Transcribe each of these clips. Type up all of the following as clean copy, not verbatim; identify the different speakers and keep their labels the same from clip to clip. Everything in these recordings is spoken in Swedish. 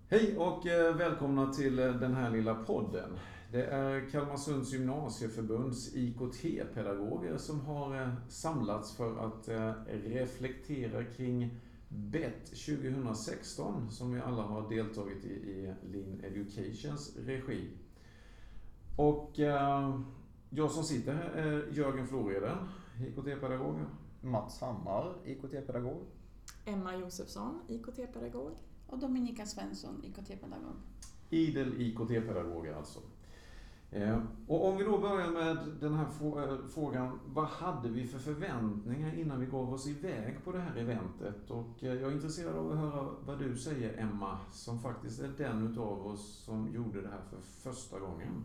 Speaker 1: Hej och välkomna till den här lilla podden. Det är Kalmarsunds gymnasieförbunds IKT-pedagoger som har samlats för att reflektera kring BET 2016 som vi alla har deltagit i Lean Educations regi. Och jag som sitter här är Jörgen Floreden, IKT-pedagog.
Speaker 2: Mats Hammar, IKT-pedagog.
Speaker 3: Emma Josefsson, IKT-pedagog.
Speaker 4: Och Dominika Svensson, IKT-pedagog.
Speaker 1: Idel IKT-pedagoger alltså. Och om vi då börjar med den här frågan, vad hade vi för förväntningar innan vi gav oss iväg på det här eventet? Och jag är intresserad av att höra vad du säger, Emma, som faktiskt är den utav oss som gjorde det här för första gången.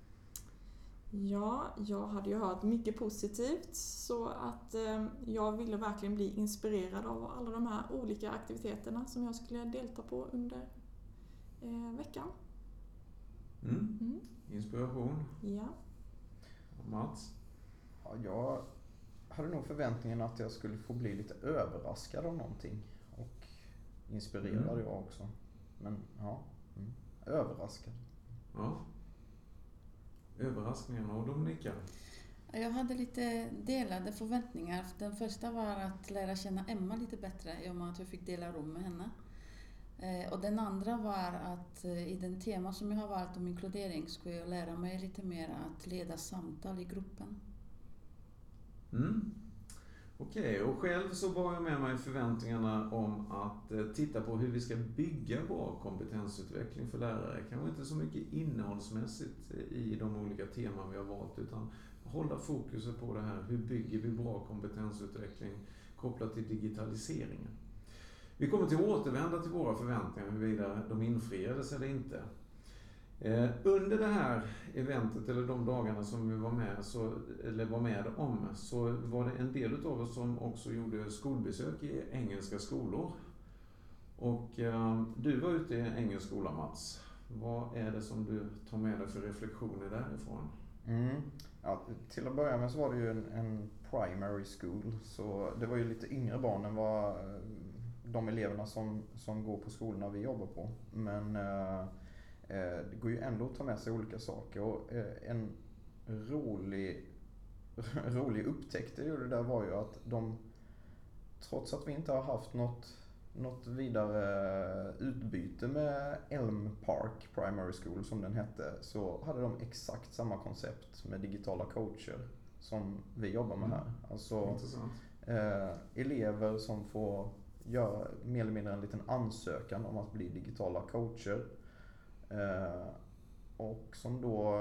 Speaker 3: Ja, jag hade ju hört mycket positivt så att jag ville verkligen bli inspirerad av alla de här olika aktiviteterna som jag skulle delta på under veckan.
Speaker 1: Inspiration.
Speaker 3: Ja.
Speaker 1: Mats?
Speaker 2: Ja, jag hade nog förväntningen att jag skulle få bli lite överraskad av någonting. Och inspirerad jag också. Men ja, överraskad.
Speaker 1: Ja. Överraskningarna. Och Dominika?
Speaker 4: Jag hade lite delade förväntningar. Den första var att lära känna Emma lite bättre i och med att jag fick dela rum med henne. Och den andra var att i den tema som jag har valt om inkludering skulle jag lära mig lite mer att leda samtal i gruppen.
Speaker 1: Okej, och själv så var jag med mig förväntningarna om att titta på hur vi ska bygga bra kompetensutveckling för lärare. Kanske inte så mycket innehållsmässigt i de olika teman vi har valt, utan hålla fokuset på det här. Hur bygger vi bra kompetensutveckling kopplat till digitaliseringen? Vi kommer till att återvända till våra förväntningar huruvida de infriades eller inte. Under det här eventet, eller de dagarna som vi var med om, så var det en del av oss som också gjorde skolbesök i engelska skolor. Och du var ute i en engelsk skola, Mats. Vad är det som du tar med dig för reflektioner därifrån?
Speaker 2: Ja, till att börja med så var det ju en primary school, så det var ju lite yngre barn än vad de eleverna som går på skolorna vi jobbar på. Men det går ju ändå att ta med sig olika saker, och en rolig upptäckt jag gjorde där var ju att de, trots att vi inte har haft något vidare utbyte med Elm Park Primary School som den hette, så hade de exakt samma koncept med digitala coacher som vi jobbar med här. Alltså elever som får göra mer eller mindre en liten ansökan om att bli digitala coacher. Och som då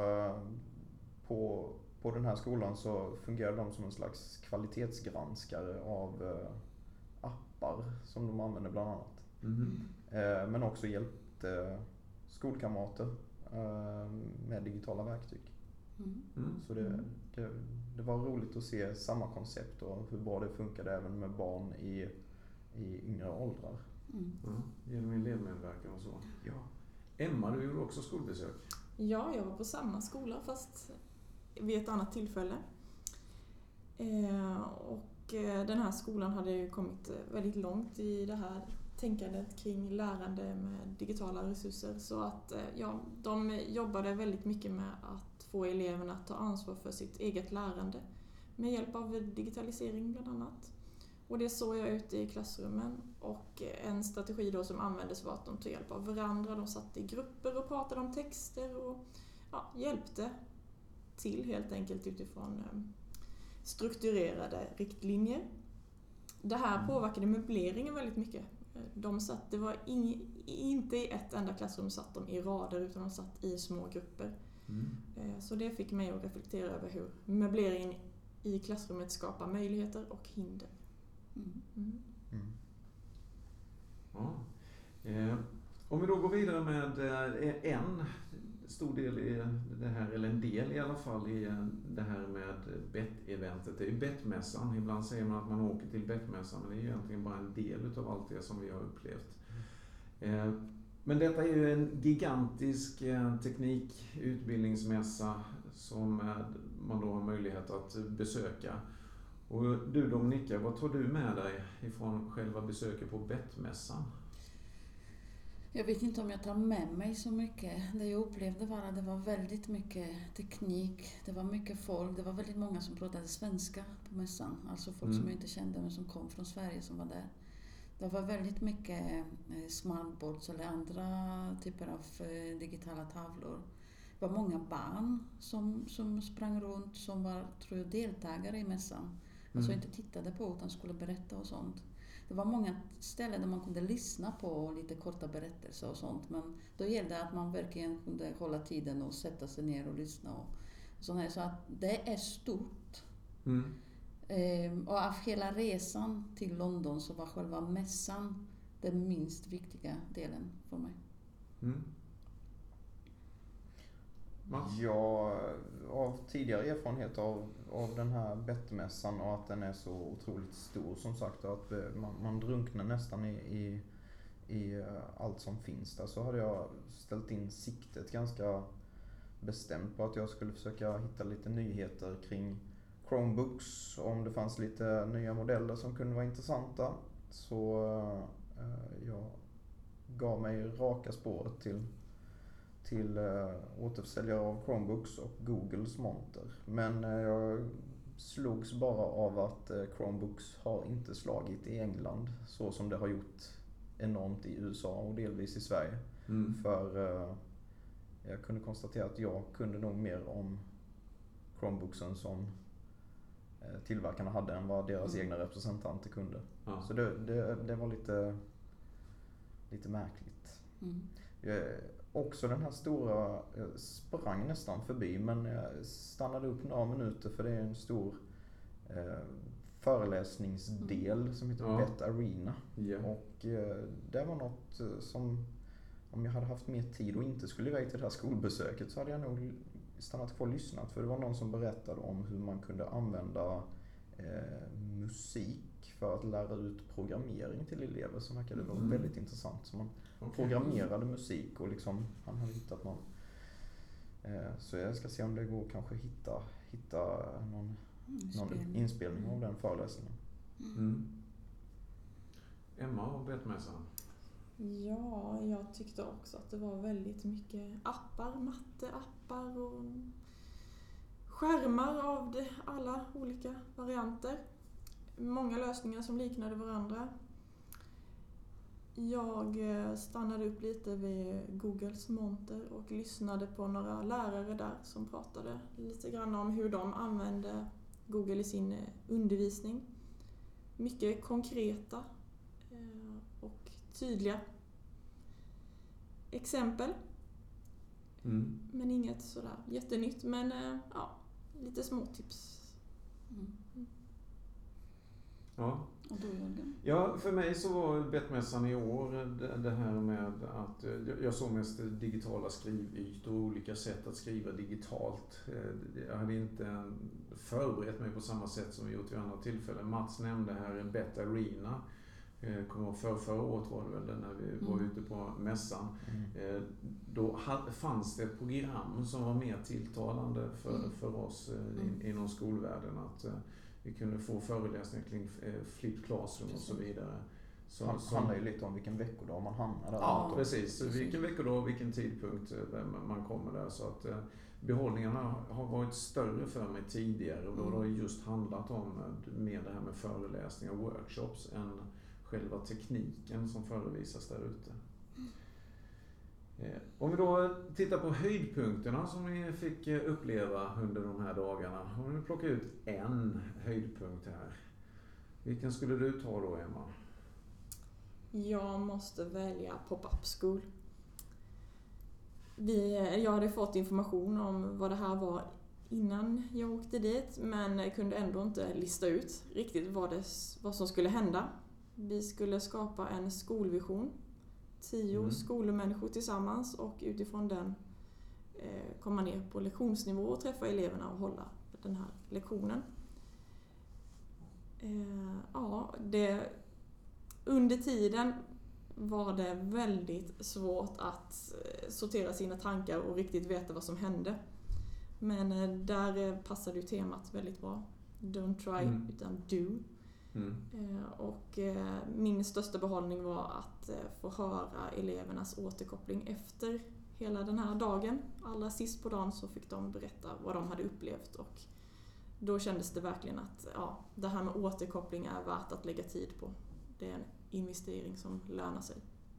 Speaker 2: på den här skolan så fungerar de som en slags kvalitetsgranskare av appar som de använder bland annat. Men också hjälpte skolkamrater med digitala verktyg. Så det var roligt att se samma koncept och hur bra det funkade även med barn i yngre åldrar.
Speaker 1: Genom elevmedverkan och så.
Speaker 2: Ja.
Speaker 1: Emma, du gjorde också skolbesök.
Speaker 3: Ja, jag var på samma skola fast vid ett annat tillfälle. Och den här skolan hade ju kommit väldigt långt i det här tänkandet kring lärande med digitala resurser. Så att de jobbade väldigt mycket med att få eleverna att ta ansvar för sitt eget lärande med hjälp av digitalisering bland annat. Och det såg jag ute i klassrummen, och en strategi då som användes var att de tog hjälp av varandra. De satt i grupper och pratade om texter och hjälpte till helt enkelt utifrån strukturerade riktlinjer. Det här påverkade möbleringen väldigt mycket. Det var inte i ett enda klassrum satt de i rader, utan de satt i små grupper. Så det fick mig att reflektera över hur möbleringen i klassrummet skapar möjligheter och hinder.
Speaker 1: Om vi då går vidare med en stor del i det här, eller en del i alla fall i det här med BET-eventet. Det är ju BET-mässan. Ibland säger man att man åker till BET-mässan, men det är ju egentligen bara en del av allt det som vi har upplevt. Men detta är ju en gigantisk teknikutbildningsmässa som man då har möjlighet att besöka. Och du Dominika, vad tar du med dig ifrån själva besöket på BET-mässan?
Speaker 4: Jag vet inte om jag tar med mig så mycket. Det jag upplevde var att det var väldigt mycket teknik. Det var mycket folk. Det var väldigt många som pratade svenska på mässan. Alltså folk som jag inte kände men som kom från Sverige som var där. Det var väldigt mycket smartboards eller andra typer av digitala tavlor. Det var många barn som sprang runt som var, tror jag, deltagare i mässan. Alltså inte tittade på utan skulle berätta och sånt. Det var många ställen där man kunde lyssna på lite korta berättelser och sånt. Men då gällde det att man verkligen kunde hålla tiden och sätta sig ner och lyssna. Och sånt här. Så att det är stort. Och av hela resan till London så var själva mässan den minst viktiga delen för mig.
Speaker 2: Ja, av tidigare erfarenhet av den här Bettmässan och att den är så otroligt stor som sagt och att man drunknar nästan i allt som finns där, så hade jag ställt in siktet ganska bestämt på att jag skulle försöka hitta lite nyheter kring Chromebooks, om det fanns lite nya modeller som kunde vara intressanta. Så jag gav mig raka spåret till återförsäljare av Chromebooks och Googles monter. Men jag slogs bara av att Chromebooks har inte slagit i England så som det har gjort enormt i USA och delvis i Sverige. För jag kunde konstatera att jag kunde nog mer om Chromebooksen som tillverkarna hade än vad deras egna representanter kunde. Så det var lite märkligt. Också den här stora, jag sprang nästan förbi men jag stannade upp några minuter för det är en stor föreläsningsdel som heter Bet Arena. Och det var något som, om jag hade haft mer tid och inte skulle iväg till det här skolbesöket så hade jag nog stannat kvar och lyssnat, för det var någon som berättade om hur man kunde använda musik för att lära ut programmering till elever som verkade vara väldigt intressant. Så man programmerade musik och liksom, han hade hittat någon. Så jag ska se om det går kanske hitta någon inspelning av den föreläsningen.
Speaker 1: Emma och Bettmässan.
Speaker 3: Ja, jag tyckte också att det var väldigt mycket appar, matteappar och skärmar av alla olika varianter. Många lösningar som liknade varandra. Jag stannade upp lite vid Googles monter och lyssnade på några lärare där som pratade lite grann om hur de använde Google i sin undervisning. Mycket konkreta och tydliga exempel. Men inget sådär jättenytt, men lite små tips.
Speaker 1: Ja, för mig så var Bettmässan i år det här med att jag såg mest digitala skrivytor och olika sätt att skriva digitalt. Jag hade inte förberett mig på samma sätt som vi gjort vid andra tillfällen. Mats nämnde här Bet Arena. Kommer ihåg förra året var det väl när vi var ute på mässan. Då fanns det ett program som var mer tilltalande för oss inom skolvärlden, att vi kunde få föreläsningar kring flipped classroom och så vidare.
Speaker 2: Så det handlar ju lite om vilken veckodag man hamnar där.
Speaker 1: Ja, precis. Vilken veckodag och vilken tidpunkt man kommer där. Så att behållningarna har varit större för mig tidigare och då har det just handlat om mer det här med föreläsningar och workshops än själva tekniken som förevisas där ute. Om vi då tittar på höjdpunkterna som ni fick uppleva under de här dagarna. Om vi plockar ut en höjdpunkt här. Vilken skulle du ta då, Emma?
Speaker 3: Jag måste välja Pop-Up School. Jag hade fått information om vad det här var innan jag åkte dit, men kunde ändå inte lista ut riktigt vad som skulle hända. Vi skulle skapa en skolvision. 10 skolmänniskor tillsammans och utifrån den komma ner på lektionsnivå och träffa eleverna och hålla den här lektionen. Under tiden var det väldigt svårt att sortera sina tankar och riktigt veta vad som hände. Men där passade ju temat väldigt bra. Don't try, utan do. Och min största behållning var att få höra elevernas återkoppling efter hela den här dagen. Allra sist på dagen så fick de berätta vad de hade upplevt, och då kändes det verkligen att det här med återkoppling är värt att lägga tid på. Det är en investering som lönar sig.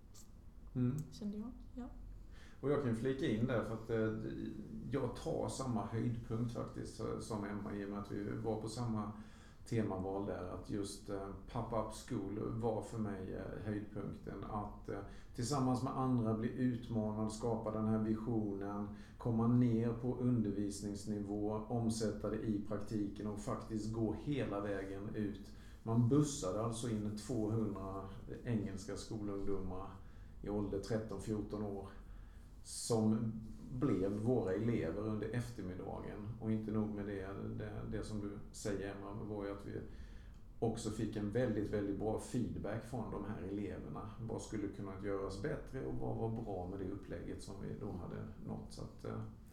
Speaker 3: Kände jag. Ja.
Speaker 1: Och jag kan flika in där för att jag tar samma höjdpunkt faktiskt som Emma, i och med att vi var på samma temaval där, att just Pop-Up School var för mig höjdpunkten. Att tillsammans med andra bli utmanad, skapa den här visionen, komma ner på undervisningsnivå, omsätta det i praktiken och faktiskt gå hela vägen ut. Man bussade alltså in 200 engelska skolungdomar i ålder 13-14 år som blev våra elever under eftermiddagen. Och inte nog med det som du säger, Emma, var ju att vi också fick en väldigt, väldigt bra feedback från de här eleverna. Vad skulle kunna göras bättre och vad var bra med det upplägget som vi då hade nått. Så att,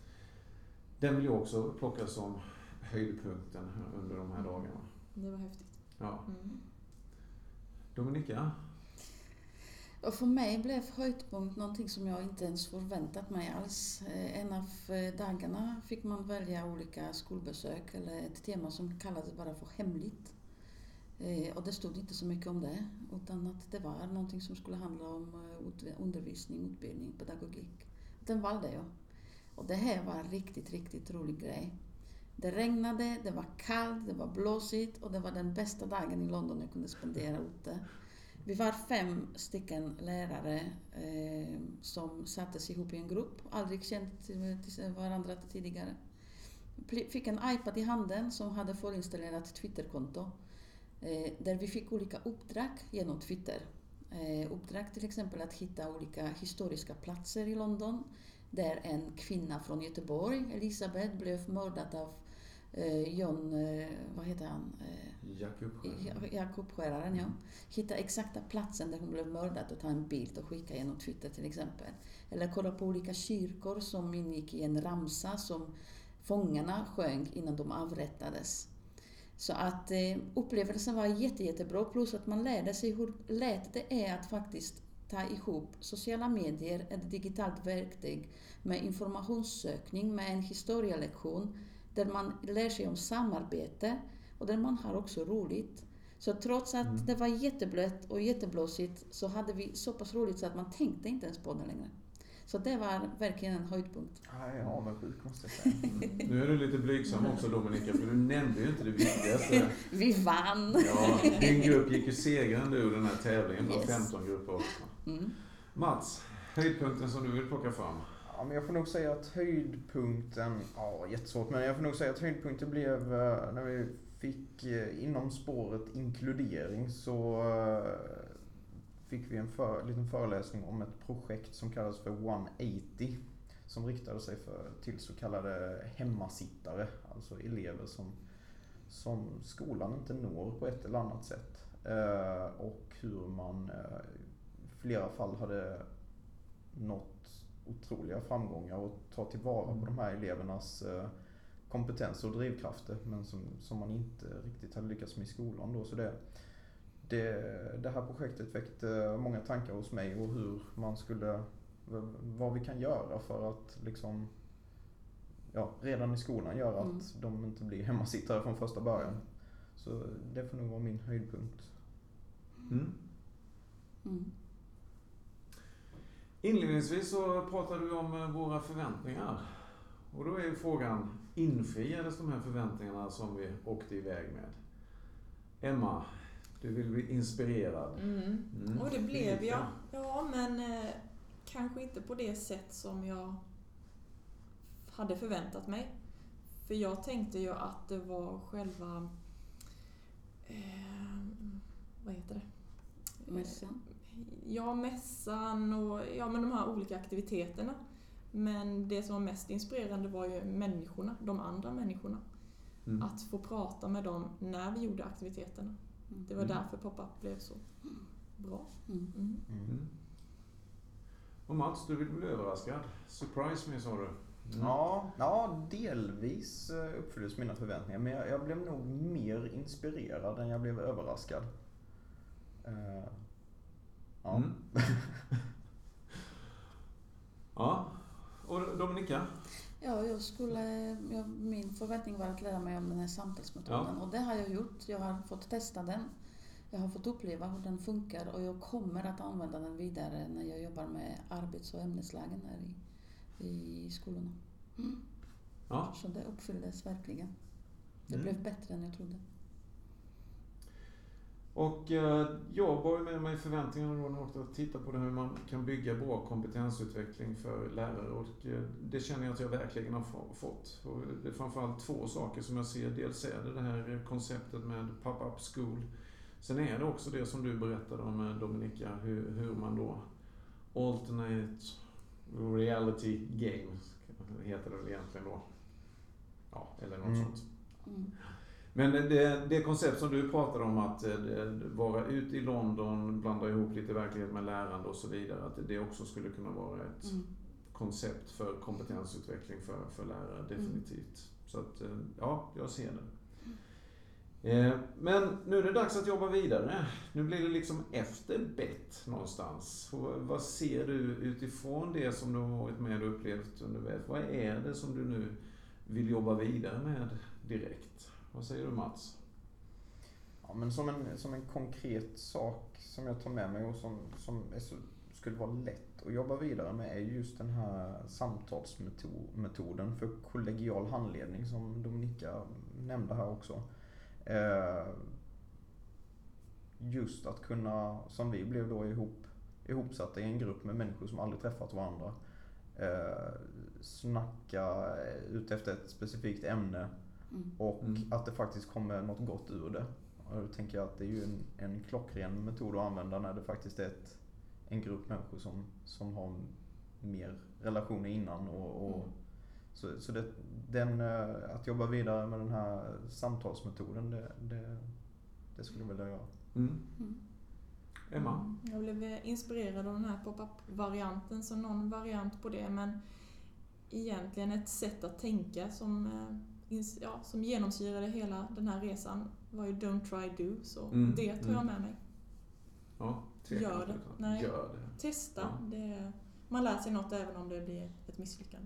Speaker 1: den vill jag också plocka som höjdpunkten under de här dagarna.
Speaker 3: Det var häftigt.
Speaker 1: Ja. Dominika?
Speaker 4: Och för mig blev höjdpunkt någonting som jag inte ens förväntat mig alls. En av dagarna fick man välja olika skolbesök eller ett tema som kallades bara för hemligt. Och det stod inte så mycket om det, utan att det var någonting som skulle handla om undervisning, utbildning, pedagogik. Den valde jag. Och det här var en riktigt, riktigt rolig grej. Det regnade, det var kallt, det var blåsigt och det var den bästa dagen i London jag kunde spendera ute. Vi var 5 stycken lärare som sattes ihop i en grupp, aldrig känt till varandra tidigare. Fick en iPad i handen som hade förinstallerat Twitterkonto, där vi fick olika uppdrag genom Twitter. Uppdrag till exempel att hitta olika historiska platser i London, där en kvinna från Göteborg, Elisabeth, blev mördad av John, vad heter han? Jakob Skäraren, ja. Hitta exakta platsen där hon blev mördad och ta en bild och skicka genom Twitter till exempel. Eller kolla på olika kyrkor som ingick i en ramsa som fångarna sjöng innan de avrättades. Så att upplevelsen var jättebra, plus att man lärde sig hur lätt det är att faktiskt ta ihop sociala medier, ett digitalt verktyg med informationssökning, med en historielektion där man lär sig om samarbete och där man har också roligt. Så trots att det var jätteblött och jätteblåsigt så hade vi så pass roligt så att man tänkte inte ens på det längre. Så det var verkligen en höjdpunkt.
Speaker 2: Ja, vad sjukt måste jag säga.
Speaker 1: Nu är du lite blygsam också, Dominika, för du nämnde ju inte det viktigaste.
Speaker 4: Vi vann!
Speaker 1: Ja, din grupp gick ju segrande ur den här tävlingen. Det var 15 grupper också. Mats, höjdpunkten som du vill plocka fram?
Speaker 2: Ja, men jag får nog säga att höjdpunkten, jättesvårt, men jag får nog säga att höjdpunkten blev när vi fick inom spåret inkludering, så fick vi en liten föreläsning om ett projekt som kallas för 180, som riktade sig till så kallade hemmasittare, alltså elever som skolan inte når på ett eller annat sätt, och hur man i flera fall hade nått otroliga framgångar och ta tillvara på de här elevernas kompetens och drivkrafter, men som man inte riktigt hade lyckats med i skolan då. Så det här projektet väckte många tankar hos mig och hur man vad vi kan göra för att liksom, redan i skolan göra att de inte blir hemmasittare från första början. Så det får nog vara min höjdpunkt.
Speaker 1: Inledningsvis så pratade vi om våra förväntningar. Och då är ju frågan, infriades de här förväntningarna som vi åkte iväg med? Emma, du vill bli inspirerad.
Speaker 3: Och det blev jag. Ja, men kanske inte på det sätt som jag hade förväntat mig. För jag tänkte ju att det var själva... vad heter det?
Speaker 4: Mässan.
Speaker 3: Ja, mässan och men de här olika aktiviteterna. Men det som var mest inspirerande var ju människorna, de andra människorna. Att få prata med dem när vi gjorde aktiviteterna. Det var därför Pop-Up blev så bra.
Speaker 1: Och Mats, du vill bli överraskad. Surprise me, sa du.
Speaker 2: Ja, delvis uppfylldes mina förväntningar. Men jag blev nog mer inspirerad än jag blev överraskad. Ja.
Speaker 1: Mm. Ja, och Dominika?
Speaker 4: Ja, min förväntning var att lära mig om den här samtalsmetoden.
Speaker 1: Ja.
Speaker 4: Och det har jag gjort. Jag har fått testa den. Jag har fått uppleva hur den funkar och jag kommer att använda den vidare när jag jobbar med arbets- och ämneslagen här i skolorna.
Speaker 1: Ja.
Speaker 4: Så det uppfylldes verkligen. Det blev bättre än jag trodde.
Speaker 1: Och jag bar med mig förväntningarna då när jag åkte att titta på det, hur man kan bygga bra kompetensutveckling för lärare. Och det känner jag att jag verkligen har fått. Och det är framförallt 2 saker som jag ser. Dels är det här konceptet med pop-up school. Sen är det också det som du berättade om, Dominika, hur man då alternate reality games heter det väl egentligen då. Ja, eller något sånt. Men det koncept som du pratade om, att vara ute i London, blanda ihop lite verklighet med lärande och så vidare, att det också skulle kunna vara ett koncept för kompetensutveckling för lärare, definitivt. Så att, ja, jag ser det. Men nu är det dags att jobba vidare. Nu blir det liksom efter bett någonstans. Och vad ser du utifrån det som du har varit med och upplevt under bett? Vad är det som du nu vill jobba vidare med direkt? Vad säger du, Mats?
Speaker 2: Ja, men som en konkret sak som jag tar med mig och som skulle vara lätt att jobba vidare med är just den här samtalsmetoden för kollegial handledning som Dominika nämnde här också. Just att kunna, som vi blev då ihopsatta i en grupp med människor som aldrig träffat varandra, snacka ut efter ett specifikt ämne och att det faktiskt kommer något gott ur det. Och då tänker jag att det är ju en klockren metod att använda när det faktiskt är en grupp människor som har mer relationer innan så att jobba vidare med den här samtalsmetoden, det skulle jag vilja göra.
Speaker 1: Emma?
Speaker 3: Jag blev inspirerad av den här pop-up-varianten, så någon variant på det, men egentligen ett sätt att tänka som genomsyrade hela den här resan var ju don't try do, så det tar jag med mig.
Speaker 1: Ja,
Speaker 3: Gör det. Nej.
Speaker 1: Gör det.
Speaker 3: Testa.
Speaker 1: Ja.
Speaker 3: Man lär sig något även om det blir ett misslyckande.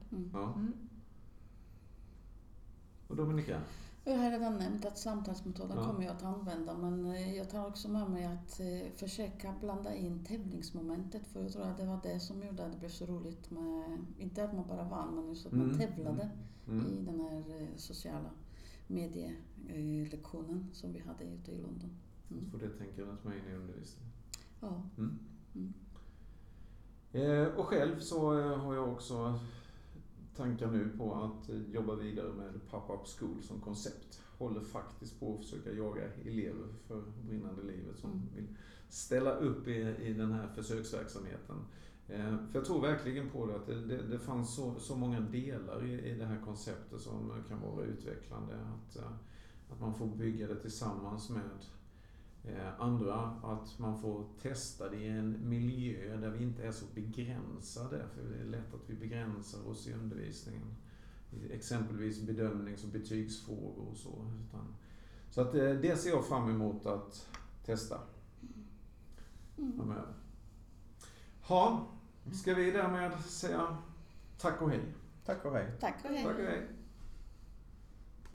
Speaker 1: Och Dominika?
Speaker 4: Jag har redan nämnt att samtalsmetoden kommer jag att använda, men jag tar också med mig att försöka blanda in tävlingsmomentet, för jag tror att det var det som gjorde att det blev så roligt med, inte att man bara vann, men just att man tävlade i den här sociala medielektionen som vi hade ute i London.
Speaker 1: Så får det tänkandet med in i undervisningen.
Speaker 4: Ja.
Speaker 1: Och själv så har jag också tankar nu på att jobba vidare med pop-up school som koncept. Håller faktiskt på att försöka jaga elever för brinnande livet som vill ställa upp i den här försöksverksamheten. För jag tror verkligen på det, att det fanns så många delar i det här konceptet som kan vara utvecklande. Att man får bygga det tillsammans med andra, att man får testa det i en miljö där vi inte är så begränsade, för det är lätt att vi begränsar oss i undervisningen. Exempelvis bedömnings- och betygsfrågor och så. Så att det ser jag fram emot att testa framöver. Ska vi därmed säga tack och hej?
Speaker 2: Tack och hej.
Speaker 4: Tack och hej.
Speaker 1: Tack och hej.